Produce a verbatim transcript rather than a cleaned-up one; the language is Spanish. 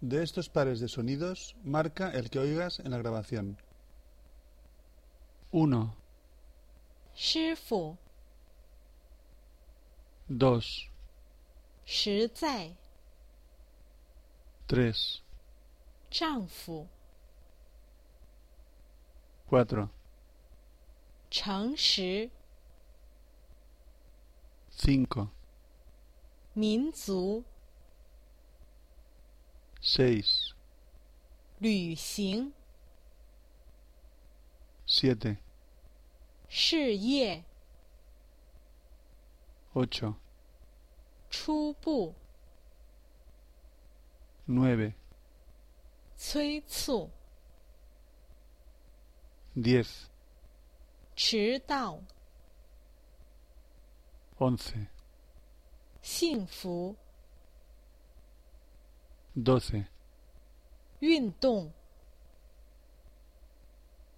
De estos pares de sonidos, marca el que oigas en la grabación. uno, 师傅 dos, 实在 tres, 丈夫 cuatro, 诚实 cinco, 民族 seis, 旅行 siete, 事业 ocho, 初步 nueve, 催促 diez, 迟到 once, 幸福 doce, 运动